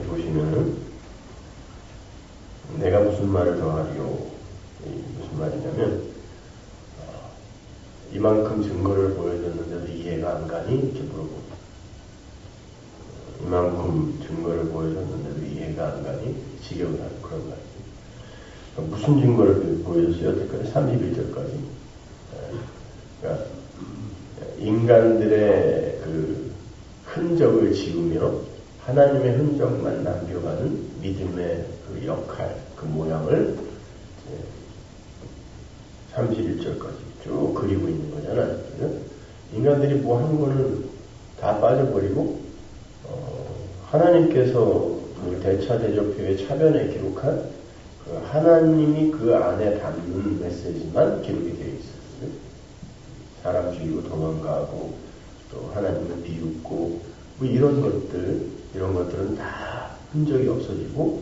보시면은 내가 무슨 말을 더 하리요? 무슨 말이냐면 이만큼 증거를 보여줬는데도 이해가 안 가니? 이렇게 물어보고 이만큼 증거를 보여줬는데도 이해가 안 가니? 지겨운 그런 말이에요. 무슨 증거를 보여줬어요? 여태까지 31절까지. 그러니까 인간들의 그 흔적을 지우며 하나님의 흔적만 남겨가는 믿음의 그 역할, 그 모양을 31절까지 쭉 그리고 있는 거잖아요. 인간들이 뭐 한 거는 다 빠져버리고 하나님께서 그 대차대조표의 차변에 기록한 그 하나님이 그 안에 담는 메시지만 기록이 되어 있어요. 사람 죽이고 도망가고 또 하나님을 비웃고 뭐 이런 것들은 다 흔적이 없어지고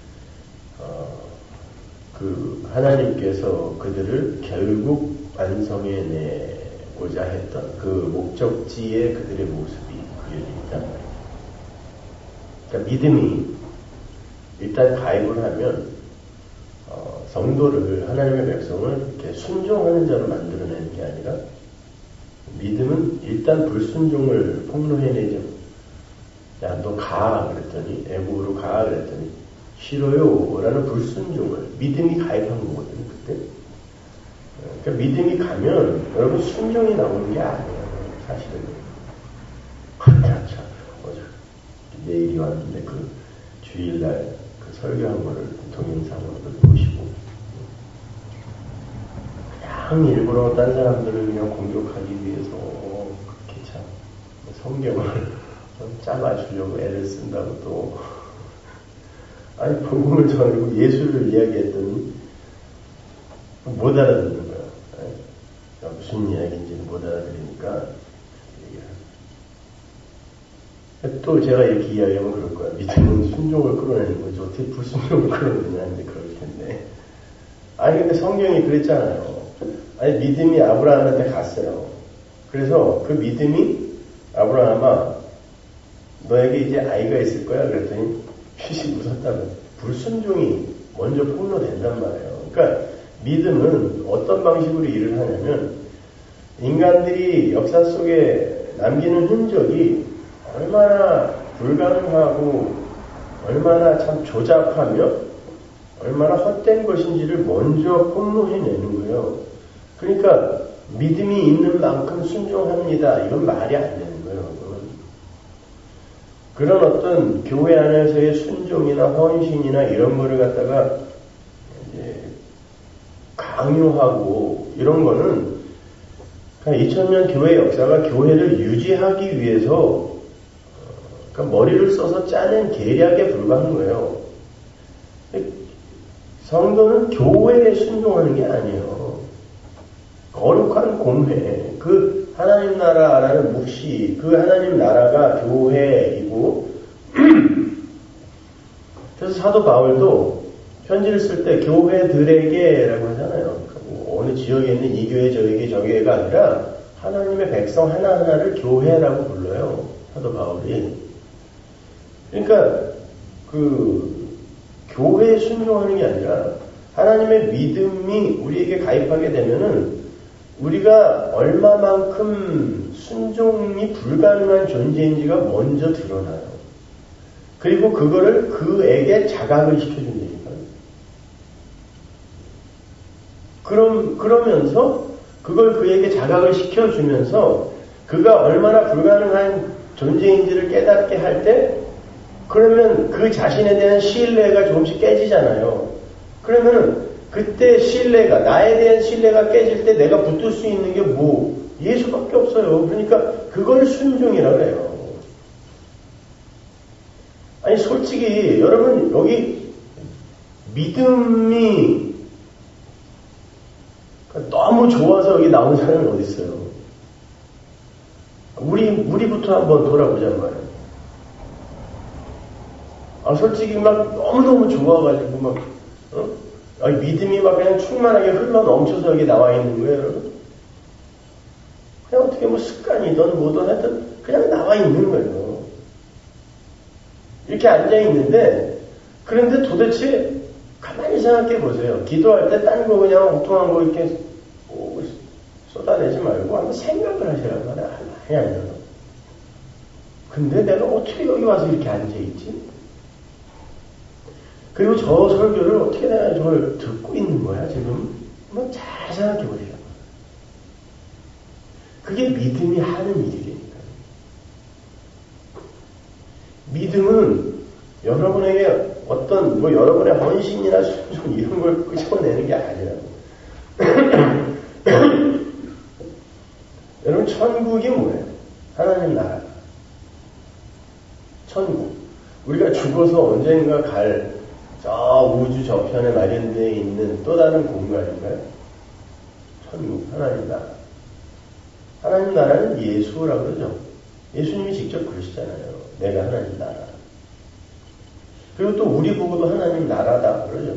그 하나님께서 그들을 결국 완성해 내고자 했던 그 목적지에 그들의 모습이 그려져 있단 말이에요. 그러니까 믿음이 일단 가입을 하면 성도를 하나님의 백성을 이렇게 순종하는 자로 만들어내는 게 아니라 믿음은 일단 불순종을 폭로해내죠. 야, 너 가 그랬더니 애국으로 가 그랬더니 싫어요 라는 불순종을 믿음이 가입한 거거든요. 그때 그러니까 믿음이 가면 여러분 순종이 나오는 게 아니에요. 사실은 참 어제 내일이 왔는데 그 주일날 그 설교한 거를 동영상으로 보시고 그냥 일부러 딴 사람들을 그냥 공격하기 위해서 그렇게 참 성경을 짜맞추려고 애를 쓴다고 또 아니 복음을 전하고 예수를 이야기했더니 못 알아듣는 거야. 무슨 이야기인지는 못 알아들으니까 또 제가 이렇게 이야기하면 그럴 거야. 믿음은 순종을 끌어내는 거지 어떻게 불순종을 끌어내냐 하는데 그럴 텐데 아니 근데 성경이 그랬잖아요. 아니 믿음이 아브라함한테 갔어요. 그래서 그 믿음이 아브라함아 너에게 이제 아이가 있을 거야 그랬더니 핏이 웃었다면 불순종이 먼저 폭로된단 말이에요. 그러니까 믿음은 어떤 방식으로 일을 하냐면 인간들이 역사 속에 남기는 흔적이 얼마나 불가능하고 얼마나 참 조잡하며 얼마나 헛된 것인지를 먼저 폭로해내는 거예요. 그러니까 믿음이 있는 만큼 순종합니다. 이건 말이 안 되는 거예요. 그런 어떤 교회 안에서의 순종이나 헌신이나 이런 거를 갖다가 이제 강요하고 이런 거는 2000년 교회 역사가 교회를 유지하기 위해서 그러니까 머리를 써서 짜낸 계략에 불과한 거예요. 성도는 교회에 순종하는 게 아니에요. 거룩한 공회, 그 하나님 나라라는 묵시, 그 하나님 나라가 교회이고 그래서 사도 바울도 편지를 쓸 때 교회들에게라고 하잖아요. 그러니까 뭐 어느 지역에 있는 이 교회 저 교회가 아니라 하나님의 백성 하나하나를 교회라고 불러요. 사도 바울이. 그러니까 그 교회에 순종하는 게 아니라 하나님의 믿음이 우리에게 가입하게 되면은 우리가 얼마만큼 순종이 불가능한 존재인지가 먼저 드러나요. 그리고 그거를 그에게 자각을 시켜준다니까요. 그러면서 그걸 그에게 자각을 시켜주면서 그가 얼마나 불가능한 존재인지를 깨닫게 할 때 그러면 그 자신에 대한 신뢰가 조금씩 깨지잖아요. 그러면 그때 신뢰가 나에 대한 신뢰가 깨질 때 내가 붙들 수 있는 게 뭐 예수밖에 없어요. 그러니까 그걸 순종이라고 해요. 아니 솔직히 여러분 여기 믿음이 너무 좋아서 여기 나온 사람은 어디 있어요? 우리부터 한번 돌아보자는 말이에요. 솔직히 막 너무너무 좋아가지고 막 믿음이 막 그냥 충만하게 흘러 넘쳐서 여기 나와 있는 거예요, 여러분. 그냥 어떻게 뭐 습관이든 뭐든 하여튼 그냥 나와 있는 거예요. 이렇게 앉아있는데, 그런데 도대체 가만히 생각해 보세요. 기도할 때 딴 거 그냥 엉뚱한 거 이렇게 쏟아내지 말고 한번 생각을 하시란 말이야. 가만히 앉아서. 근데 내가 어떻게 여기 와서 이렇게 앉아있지? 그리고 저 설교를 어떻게 내가 저걸 듣고 있는 거야, 지금? 한번 잘 생각해 보세요. 그게 믿음이 하는 일이니까. 믿음은 여러분에게 어떤, 여러분의 헌신이나 순종 이런 걸 끄집어내는 게 아니라고. 여러분, 천국이 뭐예요? 하나님 나라. 천국. 우리가 죽어서 언젠가 갈 저 우주 저편에 마련되어 있는 또 다른 공간인가요? 천국, 하나님 나라. 하나님 나라는 예수라고 그러죠. 예수님이 직접 그러시잖아요. 내가 하나님 나라. 그리고 또 우리 보고도 하나님 나라다 그러죠.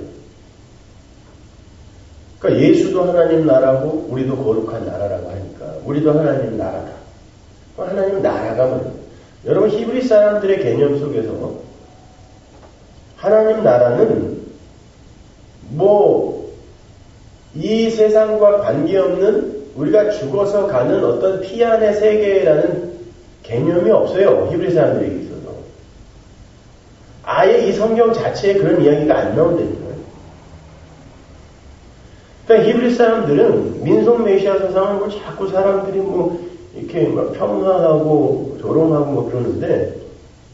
그러니까 예수도 하나님 나라고 우리도 거룩한 나라라고 하니까 우리도 하나님 나라다. 하나님 나라가 뭐예요? 여러분 히브리 사람들의 개념 속에서 하나님 나라는 이 세상과 관계없는 우리가 죽어서 가는 어떤 피안의 세계라는 개념이 없어요. 히브리 사람들에게 있어서. 아예 이 성경 자체에 그런 이야기가 안 나온다는 거예요. 그러니까 히브리 사람들은 민속 메시아 세상을 자꾸 사람들이 이렇게 평화하고 조롱하고 그러는데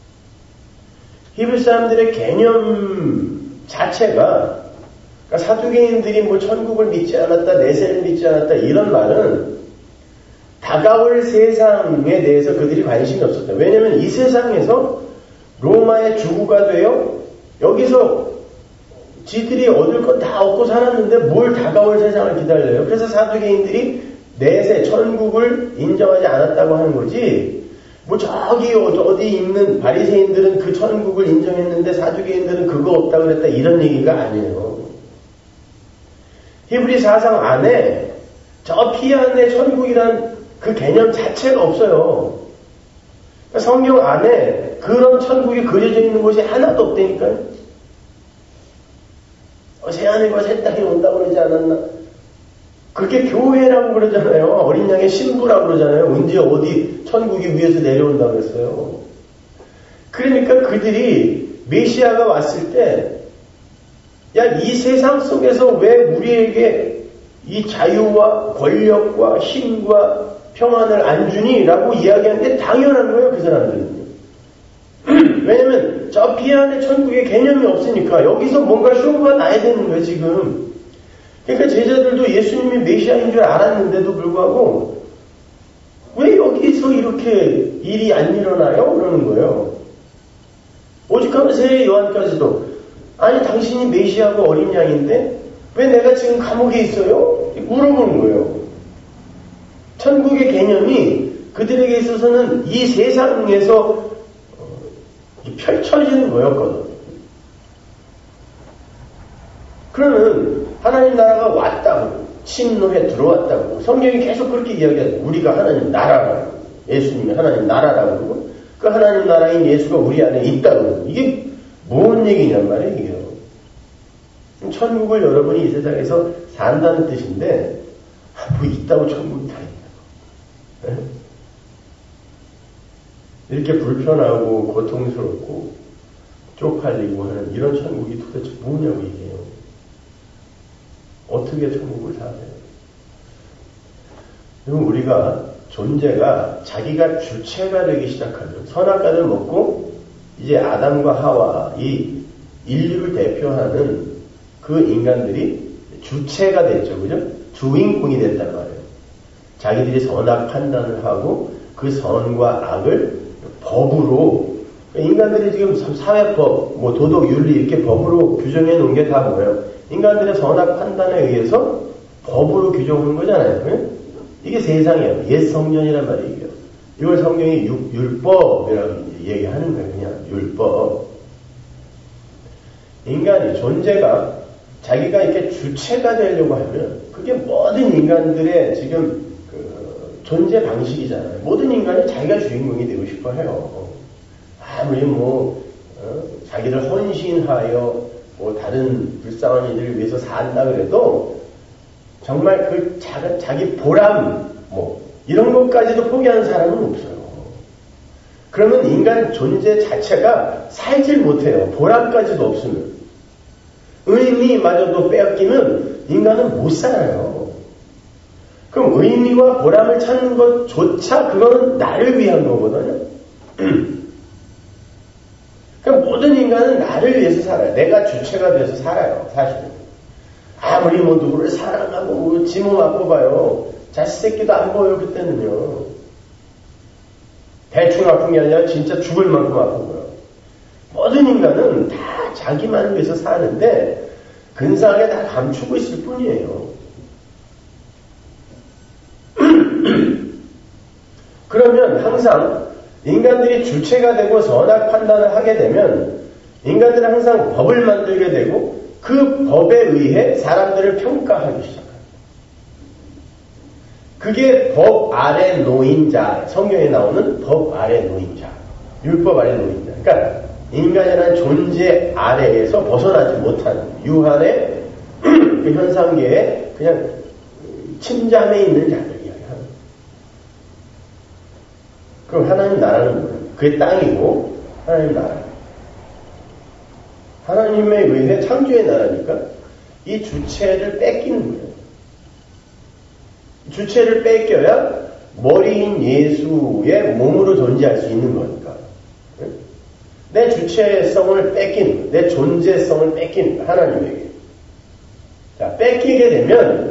히브리 사람들의 개념 자체가 그러니까 사두개인들이 천국을 믿지 않았다, 내세를 믿지 않았다 이런 말은 다가올 세상에 대해서 그들이 관심이 없었다. 왜냐하면 이 세상에서 로마의 주구가 되어 여기서 지들이 얻을 건 다 얻고 살았는데 뭘 다가올 세상을 기다려요. 그래서 사두개인들이 내세, 천국을 인정하지 않았다고 하는 거지. 저기 어디 있는 바리새인들은 그 천국을 인정했는데 사두개인들은 그거 없다고 그랬다 이런 얘기가 아니에요. 히브리 사상 안에 저 피안의 천국이란 그 개념 자체가 없어요. 성경 안에 그런 천국이 그려져 있는 곳이 하나도 없다니까요. 새하늘과 새 땅이 온다고 그러지 않았나? 그렇게 교회라고 그러잖아요. 어린 양의 신부라고 그러잖아요. 언제 어디 천국이 위에서 내려온다고 그랬어요. 그러니까 그들이 메시아가 왔을 때 이 세상 속에서 왜 우리에게 이 자유와 권력과 힘과 평안을 안 주니? 라고 이야기하는 게 당연한 거예요. 그 사람들은. 왜냐면 저 피안의 천국의 개념이 없으니까 여기서 뭔가 쇼가 나야 되는 거예요. 지금. 그러니까 제자들도 예수님이 메시아인 줄 알았는데도 불구하고 왜 여기서 이렇게 일이 안 일어나요? 그러는 거예요. 오죽하면 세례 요한까지도 아니 당신이 메시아고 어린 양인데 왜 내가 지금 감옥에 있어요? 물어보는 거예요. 천국의 개념이 그들에게 있어서는 이 세상에서 펼쳐지는 거였거든. 그러면 하나님 나라가 왔다고 침노해 들어왔다고 성경이 계속 그렇게 이야기하죠. 우리가 하나님 나라라고 예수님이 하나님 나라라고 그러고 그 하나님 나라인 예수가 우리 안에 있다고 이게 뭔 얘기냔 말이에요. 이게. 천국을 여러분이 이 세상에서 산다는 뜻인데 있다고 천국이 다 있다고. 이렇게 불편하고 고통스럽고 쪽팔리고 하는 이런 천국이 도대체 뭐냐고 얘기해요. 어떻게 천국을 사세요? 그럼 우리가 존재가 자기가 주체가 되기 시작하죠. 선악과를 먹고 이제 아담과 하와 이 인류를 대표하는 그 인간들이 주체가 됐죠. 그죠? 주인공이 됐단 말이에요. 자기들이 선악 판단을 하고 그 선과 악을 법으로 인간들이 지금 사회법, 도덕, 윤리 이렇게 법으로 규정해 놓은 게 다 뭐예요? 인간들의 선악 판단에 의해서 법으로 규정하는 거잖아요. 네? 이게 세상이에요. 옛 성전이란 말이에요. 이걸 성경이 율법이라고 얘기하는 거예요. 그냥 율법. 인간이 존재가 자기가 이렇게 주체가 되려고 하면 그게 모든 인간들의 지금 존재 방식이잖아요. 모든 인간이 자기가 주인공이 되고 싶어 해요. 아무리 자기를 헌신하여 뭐 다른 불쌍한 이들을 위해서 산다 그래도 정말 그 자기 보람 뭐 이런 것까지도 포기하는 사람은 없어요. 그러면 인간 존재 자체가 살질 못해요. 보람까지도 없으면. 의미마저도 빼앗기면 인간은 못 살아요. 그럼 의미와 보람을 찾는 것조차 그거는 나를 위한 거거든요. 그러니까 모든 인간은 나를 위해서 살아요. 내가 주체가 돼서 살아요. 사실은. 아무리 뭐 누구를 사랑하고 뭐 지몸 아파봐요. 자식 새끼도 안 보여요. 그때는요. 대충 아픈 게 아니라 진짜 죽을 만큼 아프고요. 모든 인간은 다 자기만을 위해서 사는데 근사하게 다 감추고 있을 뿐이에요. 그러면 항상 인간들이 주체가 되고 선악 판단을 하게 되면 인간들은 항상 법을 만들게 되고 그 법에 의해 사람들을 평가하기 시작합니다. 그게 법 아래 노인자, 성경에 나오는 법 아래 노인자, 율법 아래 노인자. 그러니까 인간이라는 존재 아래에서 벗어나지 못하는 유한의 그 현상계에 그냥 침잠해 있는 자들이에요. 그럼 하나님 나라는 뭐예요? 그게 땅이고 하나님 나라. 하나님에 의해 창조의 나라니까 이 주체를 뺏기는 거예요. 주체를 뺏겨야 머리인 예수의 몸으로 존재할 수 있는 거니까. 내 주체성을 뺏기는, 내 존재성을 뺏기는 거야, 하나님에게. 자, 뺏기게 되면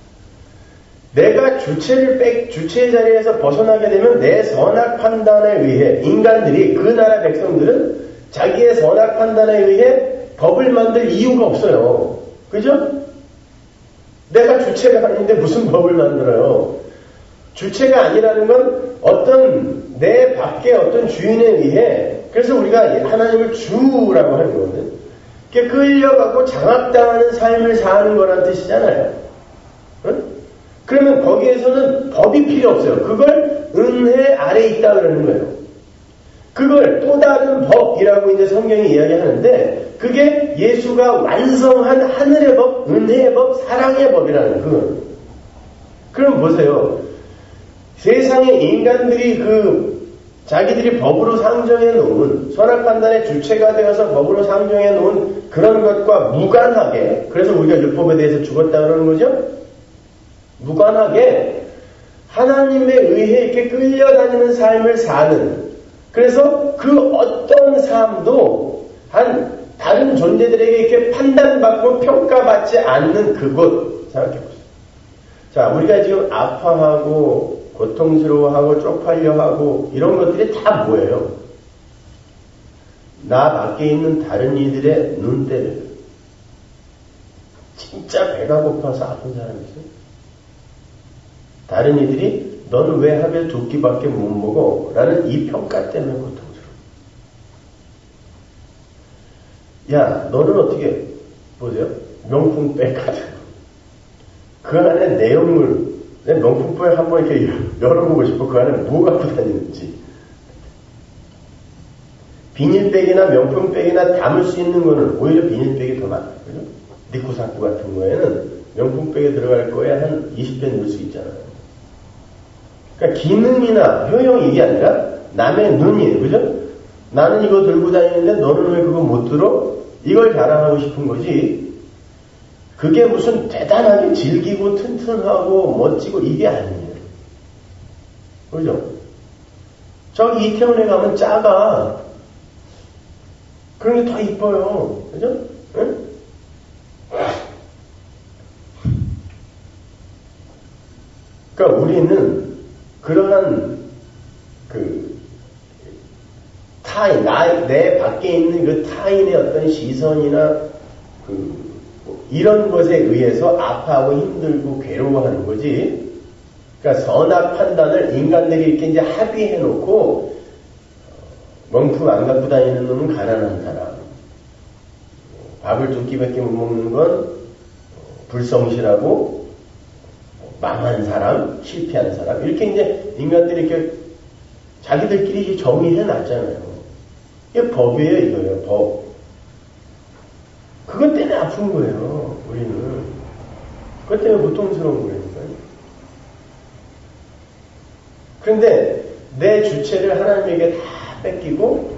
내가 주체의 자리에서 벗어나게 되면 내 선악 판단에 의해 인간들이 그 나라 백성들은 자기의 선악 판단에 의해 법을 만들 이유가 없어요. 그죠? 내가 주체가 아닌데 무슨 법을 만들어요? 주체가 아니라는 건 어떤 내 밖에 어떤 주인에 의해 그래서 우리가 하나님을 주라고 하는 거거든. 이렇게 끌려가고 장악당하는 삶을 사는 거란 뜻이잖아요. 응? 그러면 거기에서는 법이 필요 없어요. 그걸 은혜 아래 있다 그러는 거예요. 그걸 또 다른 법이라고 이제 성경이 이야기하는데 그게 예수가 완성한 하늘의 법, 은혜의 법, 사랑의 법이라는 그건. 그럼 보세요. 세상에 인간들이 자기들이 법으로 상정해 놓은 선악 판단의 주체가 되어서 법으로 상정해 놓은 그런 것과 무관하게 그래서 우리가 율법에 대해서 죽었다 그러는 거죠. 무관하게 하나님에 의해 이렇게 끌려다니는 삶을 사는 그래서 그 어떤 삶도 다른 존재들에게 이렇게 판단받고 평가받지 않는 그곳 생각해보세요. 자, 우리가 지금 아파하고 고통스러워하고 쪽팔려하고 이런 것들이 다 뭐예요? 나 밖에 있는 다른 이들의 눈대를 진짜 배가 고파서 아픈 사람이 있어요? 다른 이들이 너는 왜 하필 두 끼밖에 못 먹어? 라는 이 평가 때문에 고통스러워. 야, 너는 어떻게 보세요? 명품백 같은 거. 그 안에 내용물 내 명품백 한번 이렇게 열어보고 싶어. 그 안에 뭐 갖고 다니는지. 비닐백이나 명품백이나 담을 수 있는 거는 오히려 비닐백이 더 많아요. 그죠? 니코사쿠 같은 거에는 명품백에 들어갈 거에 한 20배 넣을 수 있잖아요. 그러니까 기능이나 효용 이게 아니라 남의 눈이에요. 그죠? 나는 이거 들고 다니는데 너는 왜 그거 못 들어? 이걸 자랑하고 싶은 거지. 그게 무슨 대단하게 질기고 튼튼하고 멋지고 이게 아니에요. 그죠? 저기 이태원에 가면 작아. 그런 게 더 이뻐요. 그죠? 응? 그러니까 우리는 그러한 타인, 내 밖에 있는 그 타인의 어떤 시선이나 이런 것에 의해서 아파하고 힘들고 괴로워하는 거지. 그러니까 선악 판단을 인간들이 이렇게 이제 합의해 놓고 명품 안 갖고 다니는 놈은 가난한 사람, 밥을 두 끼밖에 못 먹는 건 불성실하고 망한 사람, 실패한 사람 이렇게 이제 인간들이 이렇게 자기들끼리 정의해 놨잖아요. 이게 법이에요, 이거예요, 법. 그것 때문에 아픈 거예요, 우리는. 그것 때문에 고통스러운 거라니까요. 그런데 내 주체를 하나님에게 다 뺏기고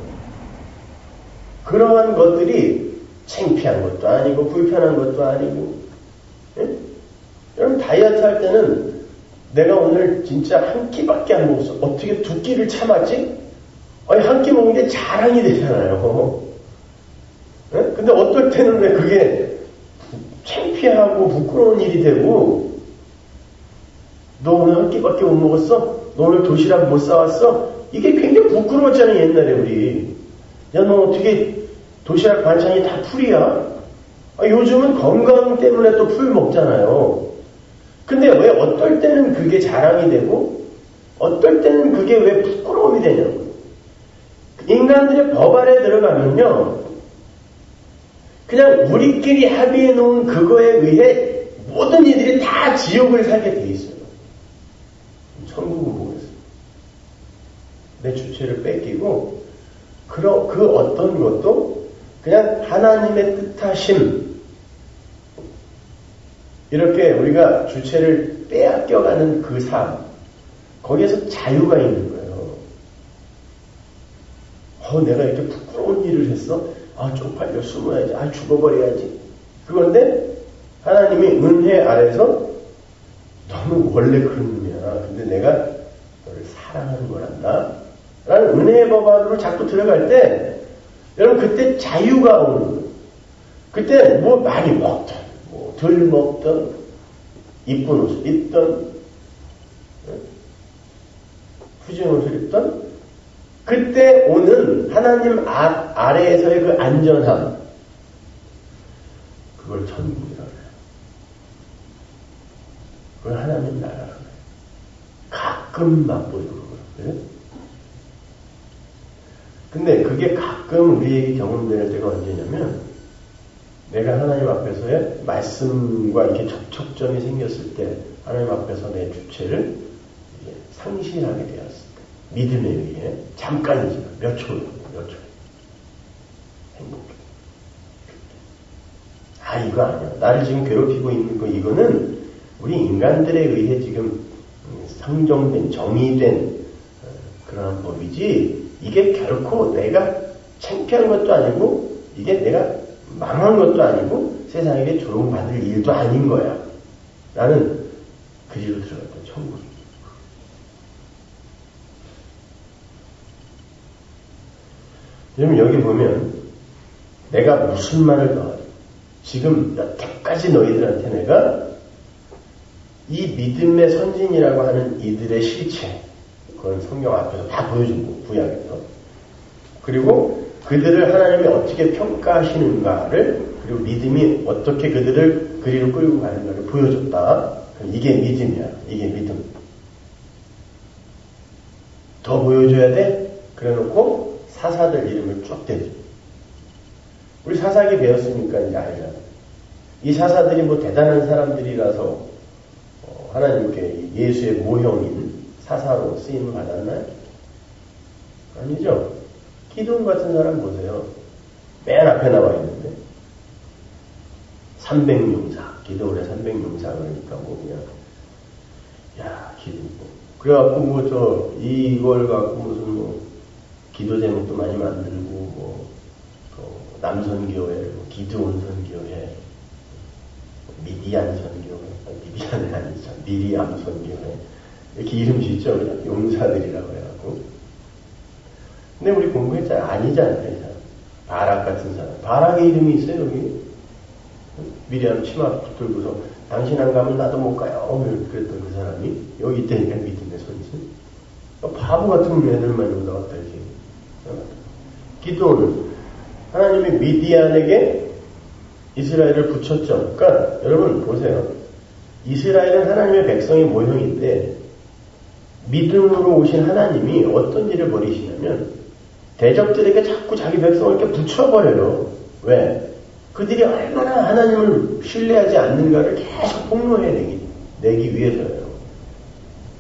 그러한 것들이 창피한 것도 아니고 불편한 것도 아니고, 예? 여러분 다이어트 할 때는 내가 오늘 진짜 한 끼밖에 안 먹었어. 어떻게 두 끼를 참았지? 아니 한 끼 먹은 게 자랑이 되잖아요. 예? 근데 어떨 때는 왜 그게 창피하고 부끄러운 일이 되고, 너 오늘 한 끼밖에 못 먹었어? 너 오늘 도시락 못 싸왔어? 이게 굉장히 부끄러웠잖아요, 옛날에 우리. 야, 너 어떻게 도시락 반찬이 다 풀이야? 요즘은 건강 때문에 또 풀 먹잖아요. 근데 왜 어떨 때는 그게 자랑이 되고 어떨 때는 그게 왜 부끄러움이 되냐고. 인간들의 법 아래 들어가면요, 그냥 우리끼리 합의해 놓은 그거에 의해 모든 이들이 다 지옥을 살게 돼 있어요. 천국은 뭐겠어요? 내 주체를 뺏기고 그 어떤 것도 그냥 하나님의 뜻하심, 이렇게 우리가 주체를 빼앗겨가는 그 삶, 거기에서 자유가 있는 거예요. 내가 이렇게 부끄러운 일을 했어? 쪽팔려 숨어야지. 죽어버려야지. 그런데 하나님이 은혜 아래서 너는 원래 그런 놈이야. 근데 내가 너를 사랑하는 거란다. 라는 은혜의 법 안으로 자꾸 들어갈 때, 여러분 그때 자유가 오는 거예요. 그때 뭐 많이 먹던, 뭐 덜 먹던, 이쁜 옷을 입던, 푸진 옷을 입던, 그때 오는 하나님 아래에서의 그 안전함, 그걸 천국이라고 해요. 그걸 하나님 나라라고 해요. 가끔 맛보이는 거예요. 근데 그게 가끔 우리에게 경험될 때가 언제냐면, 내가 하나님 앞에서의 말씀과 이렇게 접촉점이 생겼을 때, 하나님 앞에서 내 주체를 이제 상실하게 되었을 때, 믿음에 의해 잠깐이지만 몇 초 행복해. 이거 아니야. 나를 지금 괴롭히고 있는 거, 이거는 우리 인간들에 의해 지금 상정된, 정의된 그런 법이지, 이게 결코 내가 창피한 것도 아니고, 이게 내가 망한 것도 아니고, 세상에게 조롱받을 일도 아닌 거야. 라는 그리로 들어갔던 천국이. 여러분 여기 보면 내가 무슨 말을 더 지금 여태까지 너희들한테 내가 이 믿음의 선진이라고 하는 이들의 실체, 그건 성경 앞에서 다 보여준 거, 구약에서. 그리고 그들을 하나님이 어떻게 평가하시는가를, 그리고 믿음이 어떻게 그들을 그리로 끌고 가는가를 보여줬다. 이게 믿음이야. 이게 믿음. 더 보여줘야 돼? 그래 놓고 사사들 이름을 쭉 대죠. 우리 사사기 배웠으니까 이제 알잖아. 이 사사들이 뭐 대단한 사람들이라서 하나님께 예수의 모형인 사사로 쓰임을 받았나요? 아니죠. 기도원 같은 사람 보세요. 맨 앞에 나와 있는데 300용사, 기도원의 300용사 그러니까 뭐 그냥 기도. 그래갖고 이걸 갖고 무슨 기도 제목도 많이 만들고 남선교회, 기드온 선교회, 미디안 선교회, 미디안은 아니죠. 미리암 선교회. 이렇게 이름 짓죠. 용사들이라고 해갖고. 근데 우리 공부했잖아요. 아니잖아요. 바락 같은 사람. 바락의 이름이 있어요, 여기. 미리암 치마 붙들고서 당신 안 가면 나도 못 가요. 그랬던 그 사람이 여기 있다니까 믿음의 선진. 바보 같은 애들만 여기 나왔다, 이렇게. 기도는 하나님이 미디안에게 이스라엘을 붙였죠. 그러니까 여러분 보세요. 이스라엘은 하나님의 백성의 모형인데 믿음으로 오신 하나님이 어떤 일을 벌이시냐면 대적들에게 자꾸 자기 백성을 이렇게 붙여버려요. 왜? 그들이 얼마나 하나님을 신뢰하지 않는가를 계속 폭로해내기 위해서예요.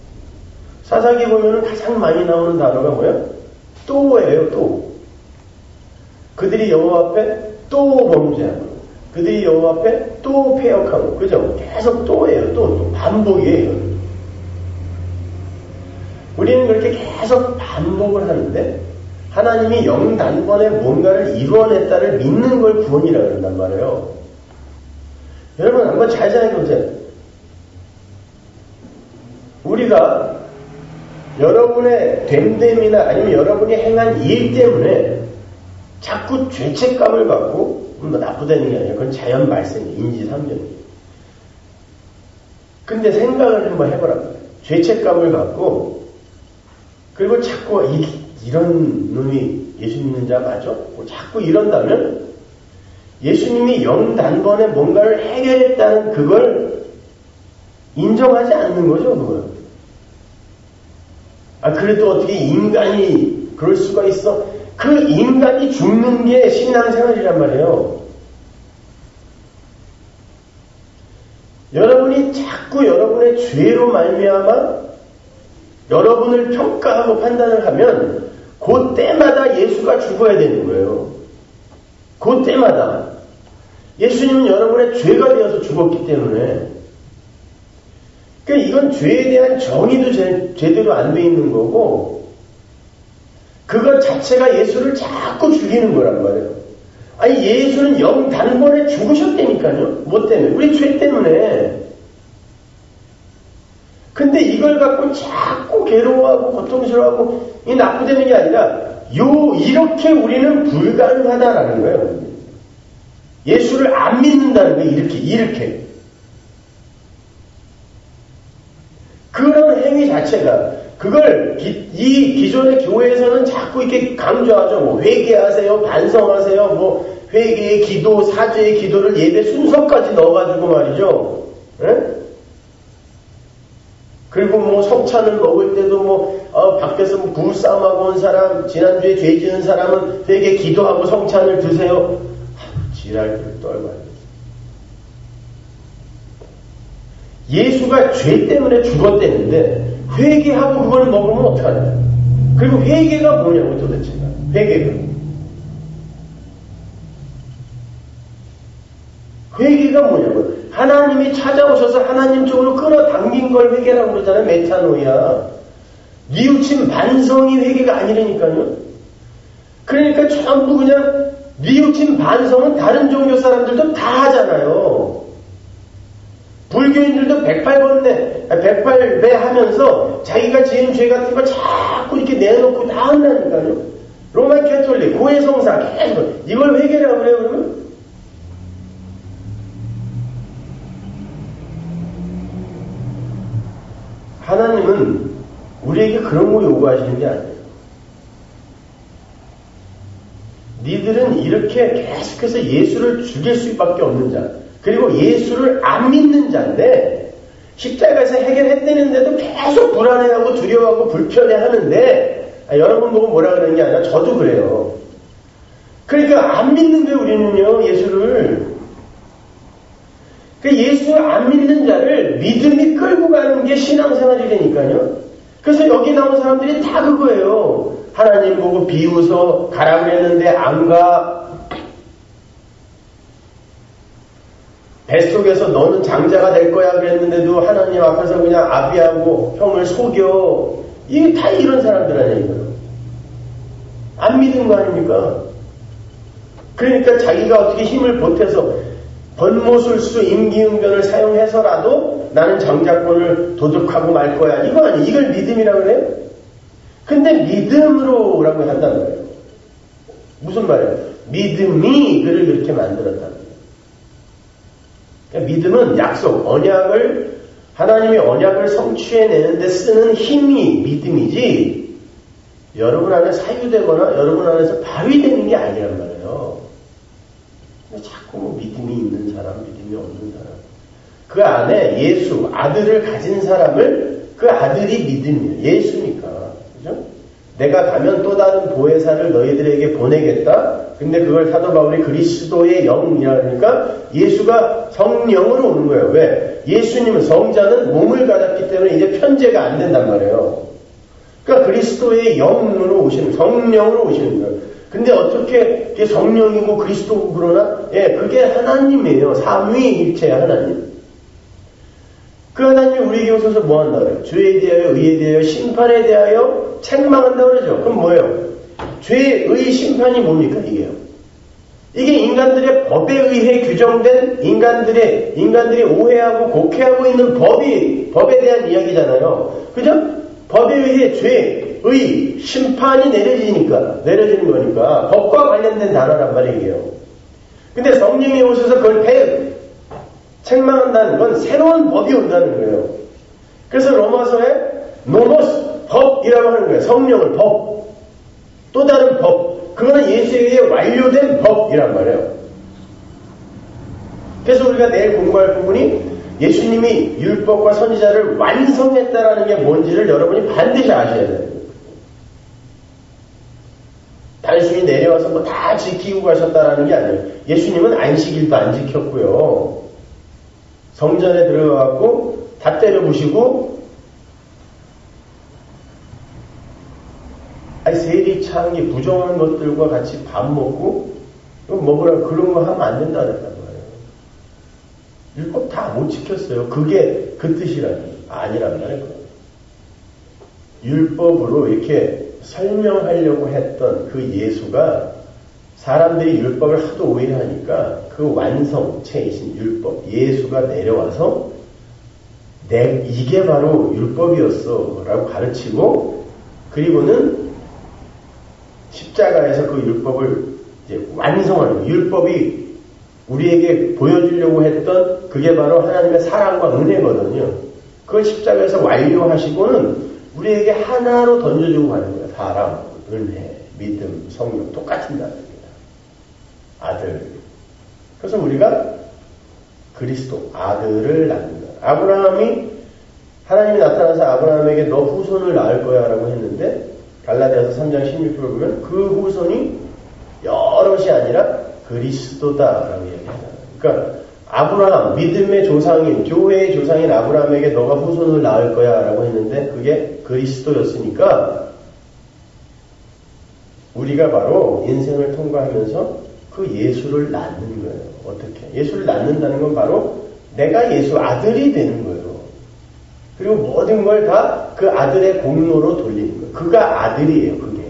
사사기 보면은 가장 많이 나오는 단어가 뭐예요? 또예요, 또. 그들이 여호와 앞에 또 범죄하고, 그들이 여호와 앞에 또 패역하고, 그죠? 계속 또예요. 또 반복이에요. 우리는 그렇게 계속 반복을 하는데 하나님이 영단번에 뭔가를 이루어냈다를 믿는 걸 구원이라고 그런단 말이에요. 여러분 한번 잘 생각해보세요. 우리가 여러분의 됨됨이나 아니면 여러분이 행한 일 때문에 자꾸 죄책감을 갖고 나쁘다는 게 아니라 그건 자연 발생이에요. 인지상정이에요. 근데 생각을 한번 해보라고요. 죄책감을 갖고 그리고 자꾸 이런 놈이 예수 믿는 자 맞아? 자꾸 이런다면 예수님이 영단번에 뭔가를 해결했다는 그걸 인정하지 않는 거죠, 그걸. 그래도 어떻게 인간이 그럴 수가 있어? 그 인간이 죽는 게 신앙생활이란 말이에요. 여러분이 자꾸 여러분의 죄로 말미암아 여러분을 평가하고 판단을 하면 그 때마다 예수가 죽어야 되는 거예요. 그 때마다. 예수님은 여러분의 죄가 되어서 죽었기 때문에. 그러니까 이건 죄에 대한 정의도 제대로 안 돼 있는 거고 그것 자체가 예수를 자꾸 죽이는 거란 말이에요. 아니 예수는 영단번에 죽으셨다니까요. 뭐 때문에? 우리 죄 때문에. 근데 이걸 갖고 자꾸 괴로워하고 고통스러워하고 이 나쁘다는 게 아니라 이렇게 우리는 불가능하다라는 거예요. 예수를 안 믿는다는 거예요. 이렇게. 그런 행위 자체가 그걸 이 기존의 교회에서는 자꾸 이렇게 강조하죠. 뭐 회개하세요, 반성하세요, 뭐 회개의 기도, 사죄의 기도를 예배 순서까지 넣어가지고 말이죠. 에? 그리고 뭐 성찬을 먹을 때도 뭐 밖에서 뭐 부부싸움하고 온 사람, 지난주에 죄 지은 사람은 회개 기도하고 성찬을 드세요. 지랄을 떨어요. 예수가 죄 때문에 죽었대는데 회개하고 그걸 먹으면 어떡하냐. 그리고 회개가 뭐냐고 도대체. 회개가 뭐냐고. 하나님이 찾아오셔서 하나님 쪽으로 끌어당긴 걸 회개라고 그러잖아요. 메타노이아. 뉘우친 반성이 회개가 아니라니까요. 그러니까 전부 그냥 뉘우친 반성은 다른 종교 사람들도 다 하잖아요. 불교인들도 108배 하면서 자기가 지은 죄 같은 거 자꾸 이렇게 내놓고 다 한다니까요. 로마 캐톨릭, 고해성사 계속 이걸 회개라고 그래요, 그러면? 하나님은 우리에게 그런 거 요구하시는 게 아니에요. 니들은 이렇게 계속해서 예수를 죽일 수밖에 없는 자, 그리고 예수를 안 믿는 자인데 십자가에서 해결했다는데도 계속 불안해하고 두려워하고 불편해하는데 여러분 보고 뭐라 그러는 게 아니라 저도 그래요. 그러니까 안 믿는 거예요. 우리는요. 예수를. 그 예수를 안 믿는 자를 믿음이 끌고 가는 게 신앙생활이라니까요. 그래서 여기 나온 사람들이 다 그거예요. 하나님 보고 비웃어 가라 그랬는데 안 가. 뱃속에서 너는 장자가 될 거야 그랬는데도 하나님 앞에서 그냥 아비하고 형을 속여. 이게 다 이런 사람들 아니에요. 안 믿은 거 아닙니까? 그러니까 자기가 어떻게 힘을 보태서 번모술수 임기응변을 사용해서라도 나는 정자권을 도둑하고 말 거야. 이거 아니에요. 이걸 믿음이라고 그래요? 근데 믿음으로라고 한단 말이에요. 무슨 말이에요? 믿음이 그를 그렇게 만들었다는 거예요. 그러니까 믿음은 약속, 언약을 하나님이 언약을 성취해내는데 쓰는 힘이 믿음이지 여러분 안에 사유되거나 여러분 안에서 발휘되는 게 아니란 말이에요. 근데 자꾸 뭐 믿음이 있는 사람, 믿음이 없는 사람 그 안에 예수, 아들을 가진 사람을 그 아들이 믿음이에요. 예수니까. 그죠? 내가 가면 또 다른 보혜사를 너희들에게 보내겠다. 근데 그걸 사도 바울이 그리스도의 영이라니까 예수가 성령으로 오는 거예요. 왜? 예수님은 성자는 몸을 가졌기 때문에 이제 편제가 안 된단 말이에요. 그러니까 그리스도의 영으로 오시는, 성령으로 오시는 거예요. 근데 어떻게 그게 성령이고 그리스도고 그러나? 예, 그게 하나님이에요. 삼위일체 하나님. 그 하나님이 우리에게 오셔서 뭐 한다 그래요? 죄에 대하여, 의에 대하여, 심판에 대하여 책망한다 그러죠. 그럼 뭐예요? 죄, 의, 심판이 뭡니까? 이게요. 이게 인간들의 법에 의해 규정된 인간들이 오해하고 곡해하고 있는 법에 대한 이야기잖아요. 그죠? 법에 의해 죄, 의, 심판이 내려지는 거니까 법과 관련된 단어란 말이에요. 근데 성령이 오셔서 그걸 책망한다는 건 새로운 법이 온다는 거예요. 그래서 로마서에 노모스, 법이라고 하는 거예요. 성령을 법. 또 다른 법. 그거는 예수에 의해 완료된 법이란 말이에요. 그래서 우리가 내일 공부할 부분이 예수님이 율법과 선지자를 완성했다라는 게 뭔지를 여러분이 반드시 아셔야 돼요. 단순히 내려와서 뭐 다 지키고 가셨다라는 게 아니에요. 예수님은 안식일도 안 지켰고요. 성전에 들어가고 다 때려 부시고 세리 차은기 부정한 것들과 같이 밥 먹고 먹으라 그런 거 하면 안 된다 그랬단 말이에요. 율법 다 못 지켰어요. 그게 그 아니란 말이에요. 율법으로 이렇게 설명하려고 했던 그 예수가 사람들이 율법을 하도 오해하니까 그 완성체이신 율법, 예수가 내려와서 이게 바로 율법이었어 라고 가르치고 그리고는 십자가에서 그 율법을 이제 완성하는 율법이 우리에게 보여주려고 했던 그게 바로 하나님의 사랑과 은혜거든요. 그걸 십자가에서 완료하시고는 우리에게 하나로 던져주고 가는 거예요. 사랑, 은혜, 믿음, 성령 똑같은 단어입니다. 아들. 그래서 우리가 그리스도 아들을 낳는다. 아브라함이 하나님이 나타나서 아브라함에게 너 후손을 낳을 거야 라고 했는데 갈라디아서 3장 16절을 보면 그 후손이 여럿이 아니라 그리스도다라고 얘기합니다. 그러니까 아브라함, 믿음의 조상인, 교회의 조상인 아브라함에게 너가 후손을 낳을 거야 라고 했는데 그게 그리스도였으니까 우리가 바로 인생을 통과하면서 그 예수를 낳는 거예요. 어떻게? 예수를 낳는다는 건 바로 내가 예수 아들이 되는 거예요. 그리고 모든 걸 다 그 아들의 공로로 돌리는 거예요. 그가 아들이에요, 그게.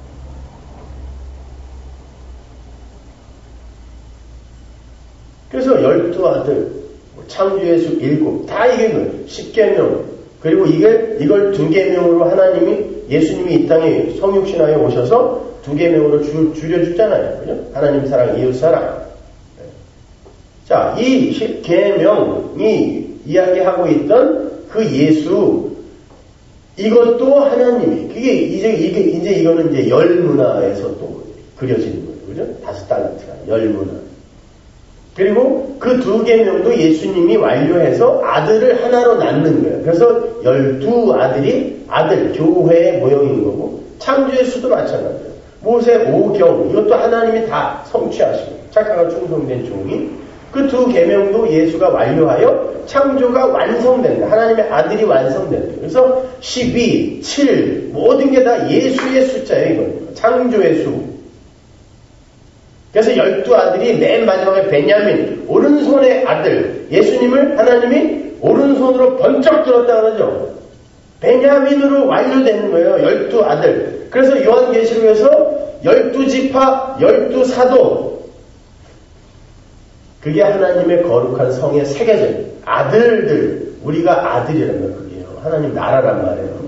그래서 12아들, 창조의 수 7, 다 이게 거예요. 10계명. 그리고 이걸 2계명으로 하나님이, 예수님이 이 땅에 성육신하여 오셔서 2계명으로 줄여주잖아요. 그죠? 하나님 사랑, 이웃 사랑. 자, 이 10계명이 이야기하고 있던 그 예수, 이것도 하나님이, 이거는 이제 열문화에서 또 그려지는 거예요. 그죠? 5달란트가 열문화. 그리고 그 2계명도 예수님이 완료해서 아들을 하나로 낳는 거예요. 그래서 12아들이 아들, 교회의 모형인 거고, 창조의 수도 마찬가지예요. 모세 5경, 이것도 하나님이 다 성취하시고, 착하고 충성된 종이, 그 2계명도 예수가 완료하여 창조가 완성된다. 하나님의 아들이 완성된다. 그래서 12, 7, 모든 게 다 예수의 숫자예요. 이건. 창조의 수. 그래서 12아들이 맨 마지막에 베냐민, 오른손의 아들, 예수님을 하나님이 오른손으로 번쩍 들었다 그러죠. 베냐민으로 완료되는 거예요. 12아들. 그래서 요한계시록에서 12지파, 12사도, 그게 하나님의 거룩한 성의 세계적 아들들, 우리가 아들이라는 거 그게요. 하나님 나라란 말이에요.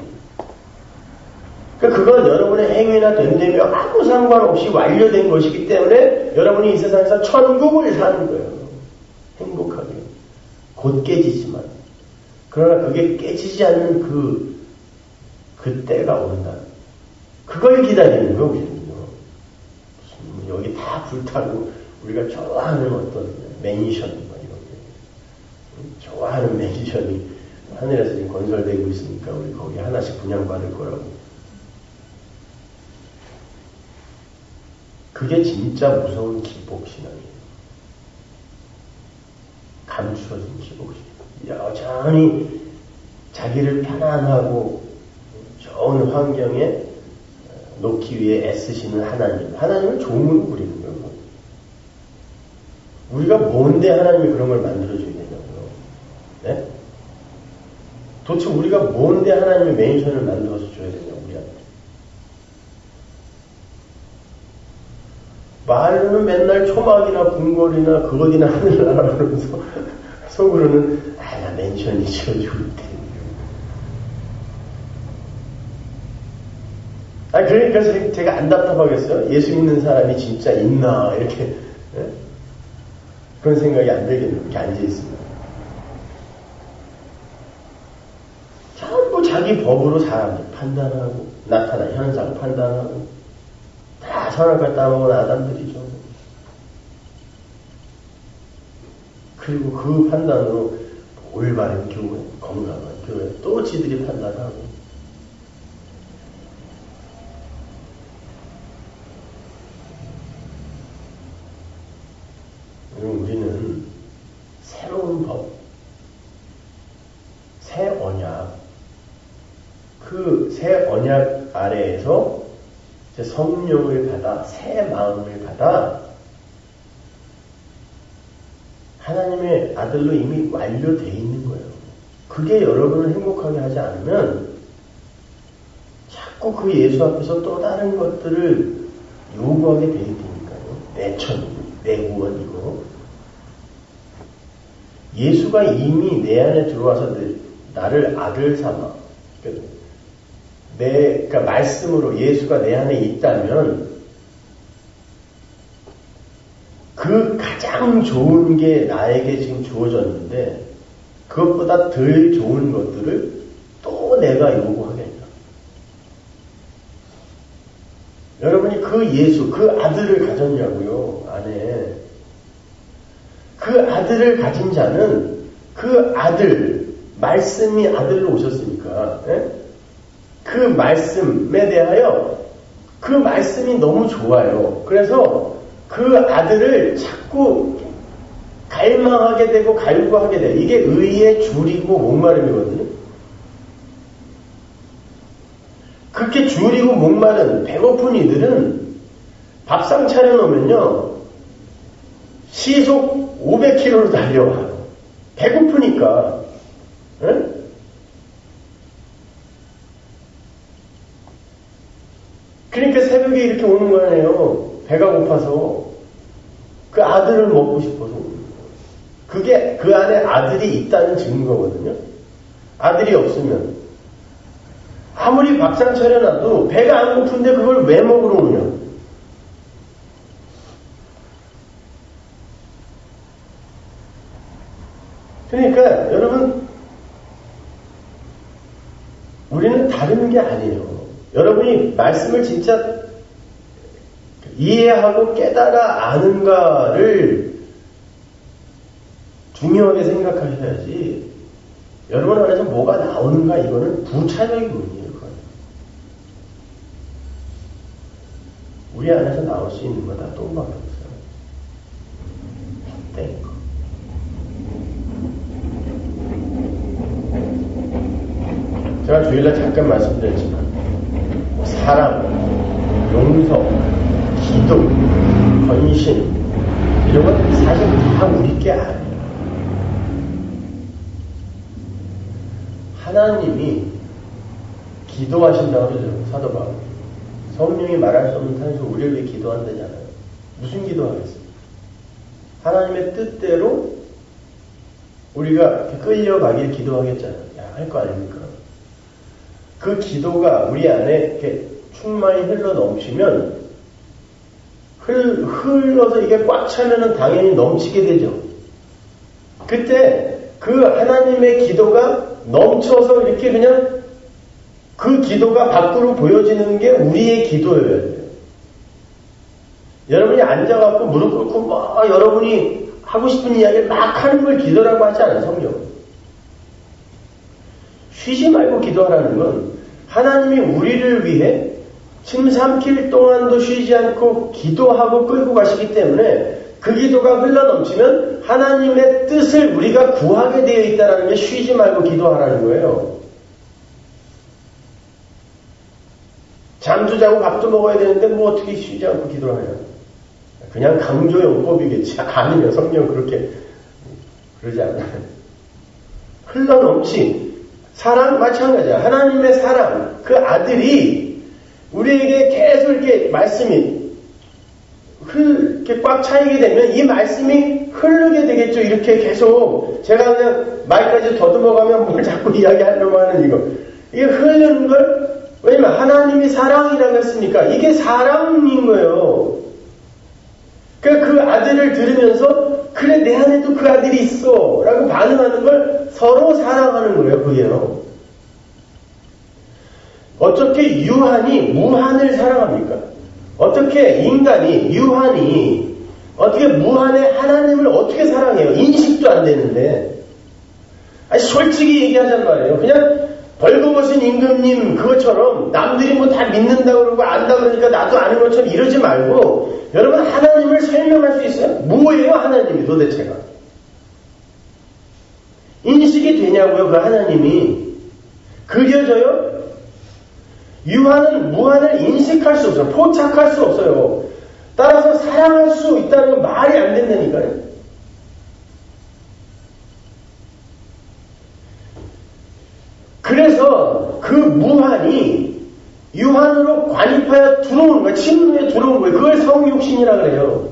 그건 여러분의 행위나 됨됨이와 아무 상관없이 완료된 것이기 때문에 여러분이 이 세상에서 천국을 사는 거예요. 행복하게. 곧 깨지지만. 그러나 그게 깨지지 않는 그 때가 온다. 그걸 기다리는 거예요, 우리는요. 여기 다 불타고 우리가 좋아하는 어떤 매니션, 이런 게. 좋아하는 매니션이 하늘에서 지금 건설되고 있으니까 우리 거기 하나씩 분양받을 거라고. 그게 진짜 무서운 기복신앙이에요. 감추어진 기복신앙. 여전히 자기를 편안하고 좋은 환경에 놓기 위해 애쓰시는 하나님. 하나님을 종으로 부리는 거예요. 우리가 뭔데 하나님이 그런 걸 만들어줘야 되냐고요. 네? 도대체 우리가 뭔데 하나님의 맨션을 만들어서 줘야 되냐고, 우리한테. 말로는 맨날 초막이나 궁궐이나 그것이나 하늘나라 그러면서 속으로는 나 맨션이 지어주고 있대. 그러니까 제가 안 답답하겠어요? 예수 믿는 사람이 진짜 있나 이렇게 네? 그런 생각이 안 들겠네요. 이렇게 앉아있습니다. 전부 자기 법으로 사람들 판단하고 나타난 현상 판단하고 다 선악과 따먹은 아담들이죠. 그리고 그 판단으로 올바른 교회, 건강한 교회 또 지들이 판단하고 우리는 새로운 법, 새 언약, 그 새 언약 아래에서 성령을 받아 새 마음을 받아 하나님의 아들로 이미 완료되어 있는 거예요. 그게 여러분을 행복하게 하지 않으면 자꾸 그 예수 앞에서 또 다른 것들을 요구하게 되어 있으니까요. 내 천, 내 구원 이거. 예수가 이미 내 안에 들어와서 나를 아들 삼아. 그러니까 말씀으로 예수가 내 안에 있다면 그 가장 좋은 게 나에게 지금 주어졌는데 그것보다 덜 좋은 것들을 또 내가 요구하겠다. 여러분이 그 예수, 그 아들을 가졌냐고요, 안에. 그 아들을 가진 자는 그 아들, 말씀이 아들로 오셨으니까, 예? 그 말씀에 대하여 그 말씀이 너무 좋아요. 그래서 그 아들을 자꾸 갈망하게 되고 갈구하게 돼요. 이게 의의 줄이고 목마름이거든요. 그렇게 줄이고 목마른 배고픈 이들은 밥상 차려놓으면요 시속 500km로 달려와요. 배고프니까. 응? 그러니까 새벽에 이렇게 오는 거 아니에요. 배가 고파서. 그 아들을 먹고 싶어서 오는 거예요. 그게 그 안에 아들이 있다는 증거거든요. 아들이 없으면 아무리 밥상 차려놔도 배가 안 고픈데 그걸 왜 먹으러 오냐. 그러니까 여러분 우리는 다른 게 아니에요. 여러분이 말씀을 진짜 이해하고 깨달아 아는가를 중요하게 생각하셔야지 여러분 안에서 뭐가 나오는가 이거는 부차적인 문제예요. 그건. 우리 안에서 나올 수 있는 건 다 똥밖에 없어요. 땡. 제가 주일날 잠깐 말씀드렸지만 사랑, 용서, 기도, 헌신 이런 건 사실 다 우리 게 아니에요. 하나님이 기도하신다고 그러죠. 사도 바울. 성령이 말할 수 없는 탄식으로 우리를 위해 기도한다잖아요. 무슨 기도하겠어요? 하나님의 뜻대로 우리가 끌려가길 기도하겠잖아요. 할 거 아닙니까? 그 기도가 우리 안에 이렇게 충만히 흘러 넘치면 흘러서 이게 꽉 차면은 당연히 넘치게 되죠. 그때 그 하나님의 기도가 넘쳐서 이렇게 그냥 그 기도가 밖으로 보여지는 게 우리의 기도여야 돼요. 여러분이 앉아갖고 무릎 꿇고 막 여러분이 하고 싶은 이야기를 막 하는 걸 기도라고 하지 않아요, 성경. 쉬지 말고 기도하라는 건 하나님이 우리를 위해 침 삼킬 동안도 쉬지 않고 기도하고 끌고 가시기 때문에 그 기도가 흘러넘치면 하나님의 뜻을 우리가 구하게 되어 있다는 게 쉬지 말고 기도하라는 거예요. 잠 잠도 자고 밥도 먹어야 되는데 뭐 어떻게 쉬지 않고 기도를 하냐. 그냥 강조용법이겠지. 아니면 성경 그렇게 그러지 않아요. 흘러넘치 사랑 마찬가지야. 하나님의 사랑, 그 아들이 우리에게 계속 이렇게 말씀이 이렇게 꽉 차이게 되면 이 말씀이 흐르게 되겠죠. 이렇게 계속 제가 그냥 말까지 더듬어가면 뭘 자꾸 이야기하려고 하는 이거. 이게 흐르는 걸 왜냐면 하나님이 사랑이라고 했으니까 이게 사랑인 거예요. 그러니까 그 아들을 들으면서 그래 내 안에도 그 아들이 있어 라고 반응하는 걸 서로 사랑하는 거예요. 그게요. 어떻게 유한이 무한을 사랑합니까? 어떻게 인간이 유한이 어떻게 무한의 하나님을 어떻게 사랑해요? 인식도 안 되는데. 아니 솔직히 얘기하잔 말이에요. 그냥 벌거벗은 임금님 그것처럼 남들이 뭐 다 믿는다고 그러고 안다 그러니까 나도 아는 것처럼 이러지 말고 여러분 하나님을 설명할 수 있어요? 뭐예요 하나님이 도대체가? 인식이 되냐고요 그 하나님이? 그려져요? 유한은 무한을 인식할 수 없어요. 포착할 수 없어요. 따라서 사랑할 수 있다는 건 말이 안 된다니까요. 그래서 그 무한이 유한으로 관입하여 들어오는 거예요. 침노에 들어오는 거예요. 그걸 성육신이라 그래요.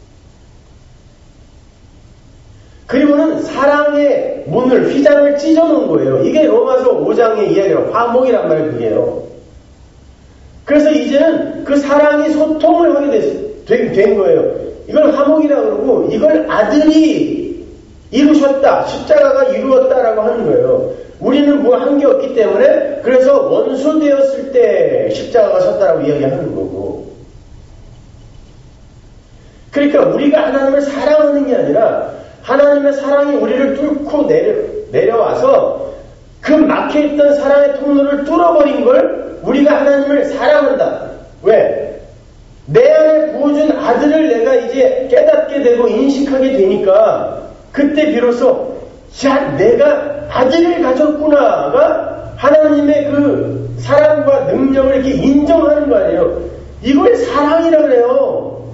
그리고는 사랑의 문을, 휘장을 찢어놓은 거예요. 이게 로마서 5장의 이야기로 화목이란 말이 그게요. 그래서 이제는 그 사랑이 소통을 하게 된 거예요. 이걸 화목이라 그러고 이걸 아들이 이루셨다. 십자가가 이루었다라고 하는 거예요. 우리는 뭐 한 게 없기 때문에 그래서 원수 되었을 때 십자가가 섰다라고 이야기하는 거고. 그러니까 우리가 하나님을 사랑하는 게 아니라 하나님의 사랑이 우리를 뚫고 내려와서 그 막혀있던 사랑의 통로를 뚫어버린 걸 우리가 하나님을 사랑한다. 왜? 내 안에 부어준 아들을 내가 이제 깨닫게 되고 인식하게 되니까 그때 비로소 야 내가 아들을 가졌구나가 하나님의 그 사랑과 능력을 이렇게 인정하는 거 아니에요. 이걸 사랑이라 그래요.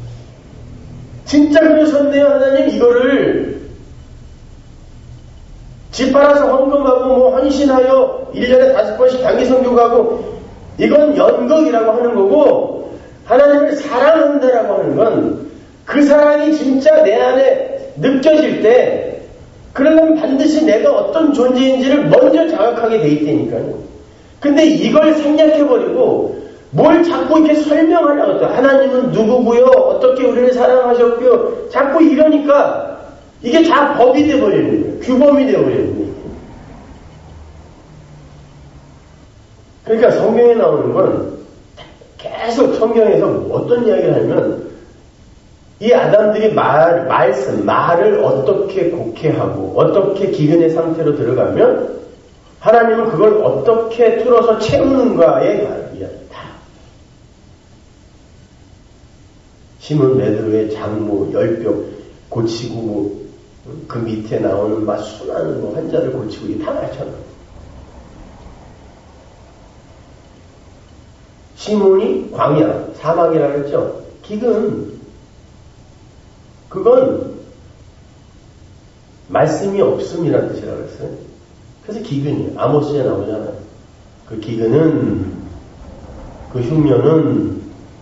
진짜 그러셨네요 하나님. 이거를 집 팔아서 헌금하고 뭐 헌신하여 1년에 5번씩 단기 선교 가고 이건 연극이라고 하는 거고, 하나님을 사랑한다라고 하는 건 그 사랑이 진짜 내 안에 느껴질 때 그러면 반드시 내가 어떤 존재인지를 먼저 자각하게 돼 있다니까요. 근데 이걸 생략해버리고 뭘 자꾸 이렇게 설명하려고 또 하나님은 누구고요? 어떻게 우리를 사랑하셨고요? 자꾸 이러니까 이게 다 법이 돼버리는 거예요. 규범이 돼버리는 거예요. 그러니까 성경에 나오는 건 계속 성경에서 어떤 이야기를 하냐면 이 아담들이 말을 어떻게 곡해하고 어떻게 기근의 상태로 들어가면 하나님은 그걸 어떻게 뚫어서 채우는가에 이야기다. 시몬 베드로의 장모 10병 고치고 그 밑에 나오는 막 수많은 환자를 고치고 이게 다 마찬가지야. 시몬이 광야, 사막이라고 했죠. 기근. 그건 말씀이 없음이라는 뜻이라고 했어요. 그래서 기근이에요. 아모스에 나오잖아요. 그 기근은, 그 흉년은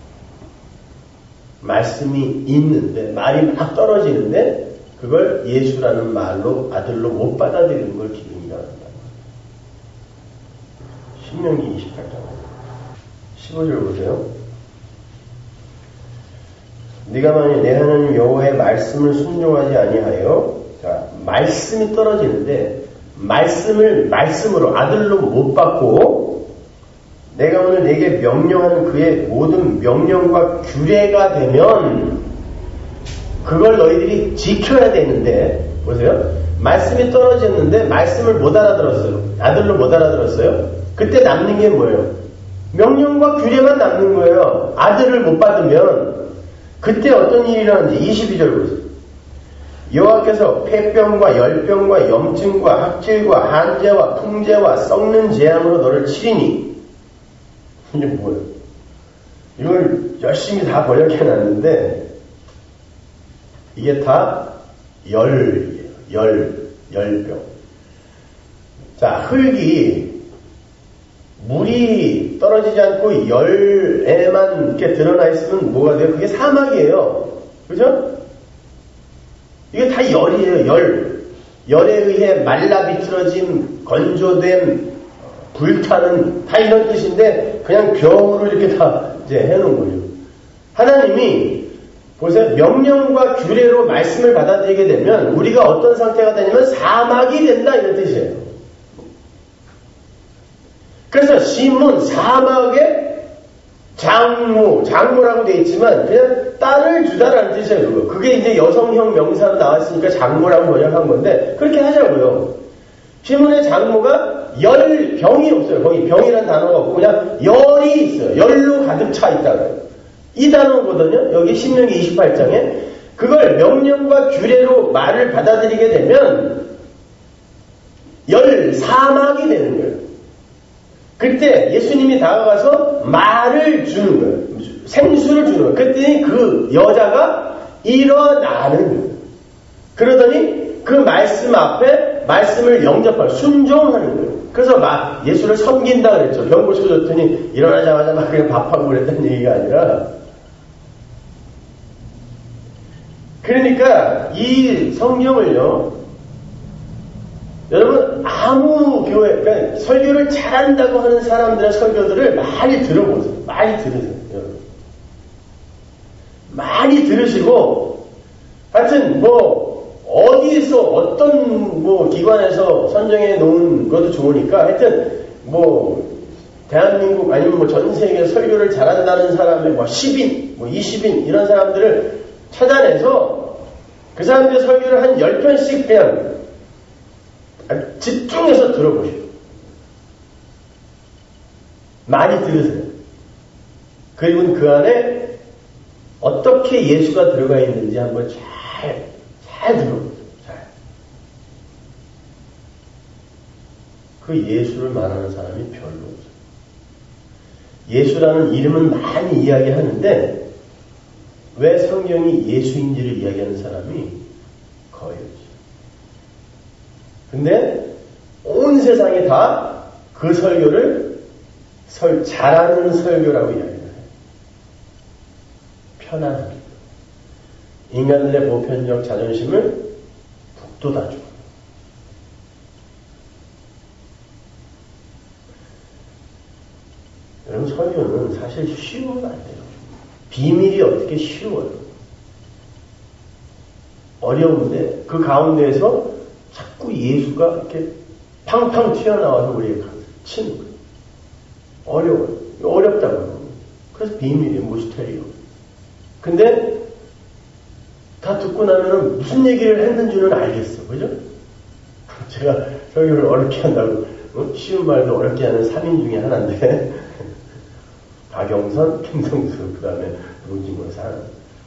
말씀이 있는데, 말이 막 떨어지는데, 그걸 예수라는 말로, 아들로 못 받아들이는 걸 기근이라고 한다. 신명기 28장. 15절 보세요. 네가 만일 내 하나님 여호와의 말씀을 순종하지 아니하여, 자, 말씀이 떨어지는데 말씀으로 아들로 못 받고 내가 오늘 내게 명령하는 그의 모든 명령과 규례가 되면 그걸 너희들이 지켜야 되는데, 보세요. 말씀이 떨어졌는데 말씀을 못 알아들었어요. 아들로 못 알아들었어요. 그때 남는 게 뭐예요? 명령과 규례만 남는 거예요. 아들을 못 받으면. 그때 어떤 일이 일어나는지 22절 보세요. 여호와께서 폐병과 열병과 염증과 학질과 한재와 풍재와 썩는 재앙으로 너를 치리니. 이게 뭐예요? 이걸 열심히 다 번역해놨는데 이게 다 열이에요. 열병. 자, 흙이 물이 떨어지지 않고 열에만 이렇게 드러나 있으면 뭐가 돼요? 그게 사막이에요. 그죠? 이게 다 열이에요. 열에 의해 말라 비틀어진, 건조된, 불타는 다 이런 뜻인데 그냥 병으로 이렇게 다 이제 해놓은 거죠. 하나님이 보세요. 명령과 규례로 말씀을 받아들이게 되면 우리가 어떤 상태가 되냐면 사막이 된다 이런 뜻이에요. 그래서 시몬 사막의 장모라고 되어 있지만 그냥 딸을 주다라는 뜻이에요. 그거. 그게 이제 여성형 명사로 나왔으니까 장모라고 번역한 건데 그렇게 하자고요. 시몬의 장모가 병이 없어요. 거기 병이라는 단어가 없고 그냥 열이 있어요. 열로 가득 차 있다고요. 이 단어거든요. 여기 신명기 28장에 그걸 명령과 규례로 말을 받아들이게 되면 열 사막이 되는 거예요. 그때 예수님이 다가가서 말을 주는 거예요. 생수를 주는 거예요. 그랬더니 그 여자가 일어나는 거예요. 그러더니 그 말씀 앞에 말씀을 영접하고 순종하는 거예요. 그래서 막 예수를 섬긴다 그랬죠. 병 고쳐줬더니 일어나자마자 막 그냥 밥하고 그랬다는 얘기가 아니라 그러니까 이 성경을요. 여러분 아무 교회 그러니까 설교를 잘한다고 하는 사람들의 설교들을 많이 들어보세요. 많이 들으세요. 여러분. 많이 들으시고 하여튼 뭐 어디에서 어떤 뭐 기관에서 선정해 놓은 것도 좋으니까 하여튼 뭐 대한민국 아니면 뭐 전 세계 설교를 잘한다는 사람의 뭐 10인 뭐 20인 이런 사람들을 찾아내서 그 사람들의 설교를 한 10편씩 그냥 집중해서 들어보시오. 많이 들으세요. 그리고 그 안에 어떻게 예수가 들어가 있는지 한번 잘 들어보세요. 잘. 그 예수를 말하는 사람이 별로 없어요. 예수라는 이름은 많이 이야기하는데 왜 성경이 예수인지를 이야기하는 사람이 거의 없어요. 근데 온 세상이 다 그 설교를 잘하는 설교라고 이야기해요. 편안합니다. 인간들의 보편적 자존심을 북돋아주고 여러분 설교는 사실 쉬우면 안 돼요. 비밀이 어떻게 쉬워요. 어려운데 그 가운데에서 자꾸 예수가 이렇게 팡팡 튀어나와서 우리에게 치는 거예요. 어려워요. 어렵다고요. 그래서 비밀이에요. 미스테리요. 근데 다 듣고 나면은 무슨 얘기를 했는지는 알겠어. 그죠? 제가 설교를 어렵게 한다고 쉬운 말도 어렵게 하는 3인 중에 하나인데 박영선, 김성수, 그 다음에 노진호산.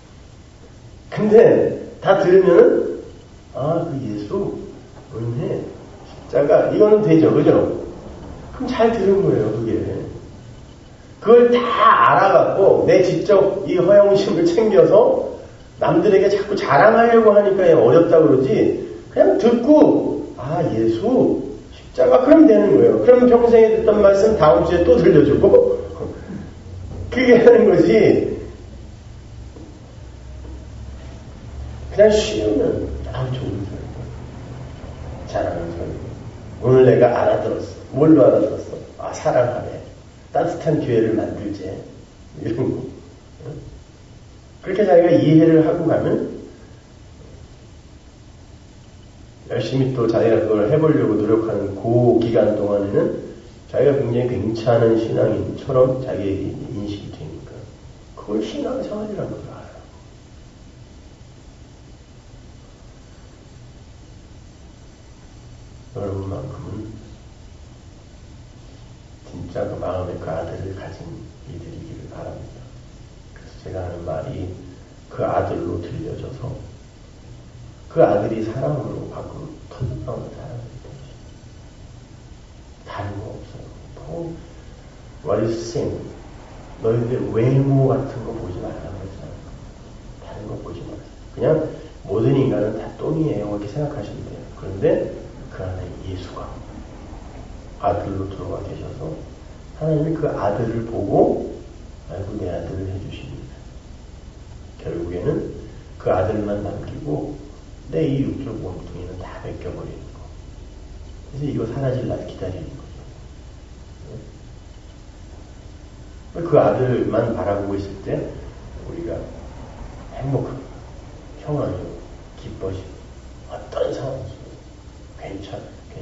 근데 다 들으면은 그 예수 은혜 십자가 이거는 되죠. 그죠? 그럼 잘 들은 거예요. 그걸 다 알아갖고 내 직접 이 허영심을 챙겨서 남들에게 자꾸 자랑하려고 하니까 어렵다고 그러지 그냥 듣고 예수 십자가 그럼 되는 거예요. 그럼 평생에 듣던 말씀 다음 주에 또 들려주고 그게 하는 거지. 그냥 쉬우면 좋은 소리. 잘하는 소리. 오늘 내가 알아들었어. 뭘로 알아들었어? 사랑하네. 따뜻한 교회를 만들지. 이런 거. 그렇게 자기가 이해를 하고 가면 열심히 또 자기가 그걸 해보려고 노력하는 그 기간 동안에는 자기가 굉장히 괜찮은 신앙인처럼 자기에게 인식이 되니까 그걸 신앙생활이라는 걸 알아요. 여러분만큼은 진짜 그 마음의 그 아들을 가진 이들이기를 바랍니다. 그래서 제가 하는 말이 그 아들로 들려져서 그 아들이 사랑으로 밖으로 터져나오는 사람이 되지. 다른 거 없어요. What is sin? 너희들 외모 같은 거 보지 말라고 그랬잖아. 다른 거 보지 마세요. 그냥 모든 인간은 다 똥이에요. 이렇게 생각하시면 돼요. 그런데 그 안에 예수가 아들로 들어와 계셔서 하나님이 그 아들을 보고 아이고 내 아들을 해주십니다. 결국에는 그 아들만 남기고 내 이 육적 몸뚱이는 다 벗겨버리는 거. 그래서 이거 사라질 날 기다리는 거죠. 그 아들만 바라보고 있을 때 우리가 행복합니다. 평안이고 기뻐지고 어떤 상황에서 괜찮아.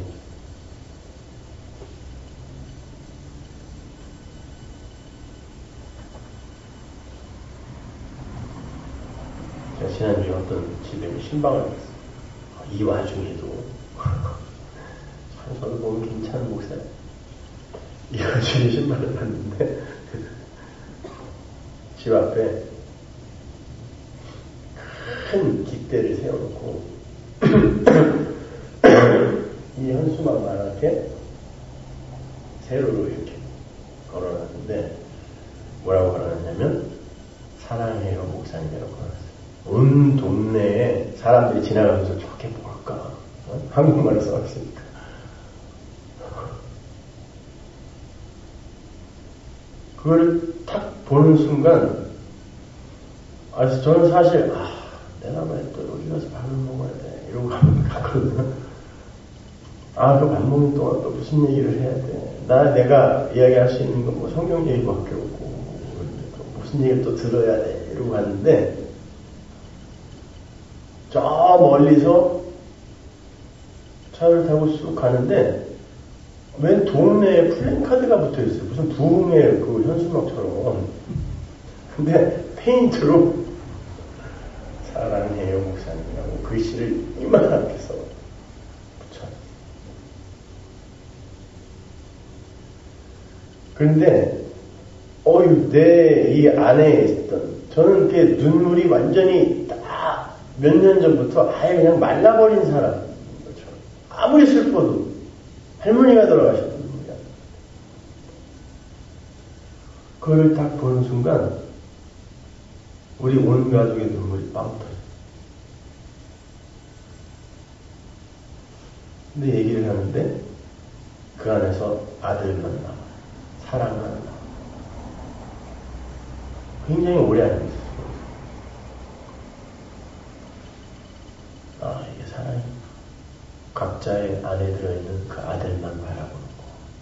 제가 지난주에 어떤 집에 신방을 갔어요. 이 와중에도 참 저도 보면 괜찮은 목사예요. 이 와중에 신방을 갔는데 집 앞에 큰 깃대를 세워놓고 이 현수막만 앞에 세로로 이렇게 걸어놨는데 뭐라고 걸어놨냐면 사랑해요 목사님이라고 걸어놨어요. 온 동네에 사람들이 지나가면서 저게 뭘까? 한국말로 써왔으니까. 그걸 탁 보는 순간, 저는 사실, 내가 왜 또 여기 가서 밥을 먹어야 돼. 이러고 갔거든요. 그 밥 먹는 동안 또 무슨 얘기를 해야 돼. 내가 이야기할 수 있는 건 뭐 성경 얘기밖에 없고, 또 무슨 얘기를 또 들어야 돼. 이러고 갔는데, 저 멀리서 차를 타고 쑥 가는데 웬 동네에 플랜카드가 붙어있어요. 무슨 부흥의 그 현수막처럼. 근데 페인트로 사랑해요 목사님이라고 글씨를 이만하게 써 붙여요. 그런데 내 이 안에 있던 저는 이렇게 눈물이 완전히 몇 년 전부터 아예 그냥 말라버린 사람. 아무리 슬퍼도 할머니가 돌아가셨거든요. 그걸 딱 보는 순간 우리 온 가족의 눈물이 빵 터져요. 근데 얘기를 하는데 그 안에서 아들만 남아, 사랑만 남아. 굉장히 오래 알고 있어요. 이게 사랑이 각자의 안에 들어있는 그 아들만 바라보는 거.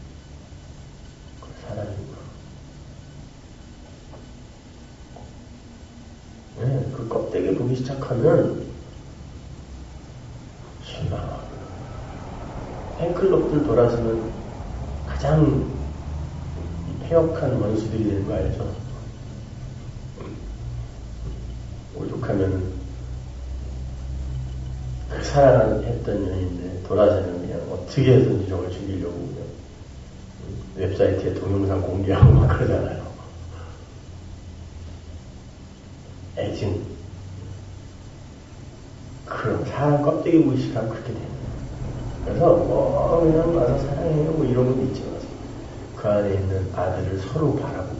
그 사랑이구나. 네, 그 껍데기 보기 시작하면 실망하고 팬클럽들 돌아서면 가장 폐역한 원수들이 되는 거 알죠? 오죽하면 그 사랑했던 연인인데 돌아서면 그냥 어떻게 해서든지 저걸 죽이려고 그냥 웹사이트에 동영상 공개하고 막 그러잖아요. 애증. 그럼 사람 껍데기 보기 시작하면 그렇게 됩니다. 그래서 그냥 와서 사랑해요 뭐 이런 건 있지 마세요. 그 안에 있는 아들을 서로 바라보고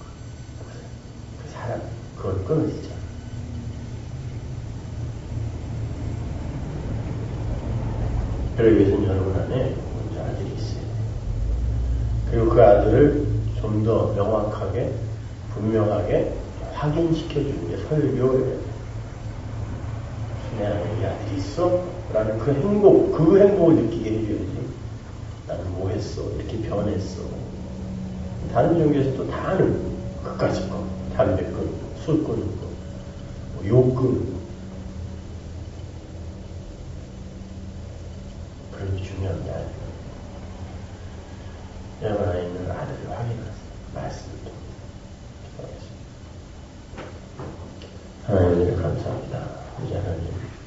그 사랑 그걸 끊어지죠. 그러기 위해서는 여러분 안에 먼저 아들이 있어요. 그리고 그 아들을 좀 더 명확하게 분명하게 확인시켜주는 게 설교예요. 내 안에 이 아들이 있어? 라는 그 행복을 느끼게 해줘야지. 나는 뭐 했어? 이렇게 변했어. 다른 종교에서도 다 아는 그까짓 거. 담배 끊고, 술 끊고, 욕 끊고. 그런 게 중요한 게 아니에요. 여러분 안에 있는 아들을 확인하세요. 말씀을 통해서. 하나님 감사합니다. 이제 하나님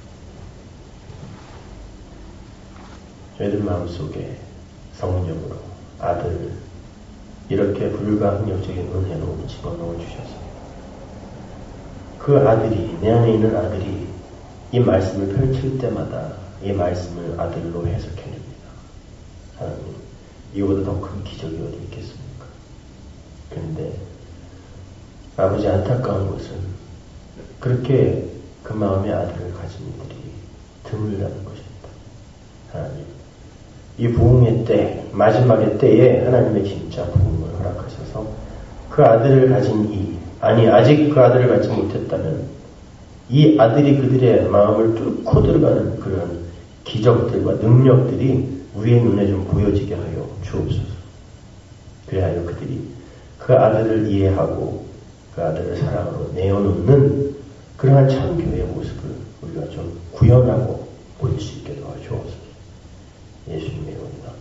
저희들 마음속에 성령으로 아들을 이렇게 불가항력적인 은혜로 집어넣어 주셔서 그 아들이 내 안에 있는 아들이 이 말씀을 펼칠 때마다 이 말씀을 아들로 해석해냅니다. 하나님 이보다 더 큰 기적이 어디 있겠습니까? 그런데 아버지 안타까운 것은 그렇게 그 마음의 아들을 가진 이들이 드물다는 것입니다. 하나님, 이 부흥의 때, 마지막의 때에 하나님의 진짜 부흥을 허락하셔서 그 아들을 가진 아직 그 아들을 갖지 못했다면 이 아들이 그들의 마음을 뚫고 들어가는 그런 기적들과 능력들이 우리의 눈에 좀 보여지게 하여 주옵소서. 그래야 그들이 그 아들을 이해하고 그 아들을 사랑으로 내어놓는 그러한 참교회의 모습을 우리가 좀 구현하고 볼 수 있게 도와주옵소서. 예수님의 이름으로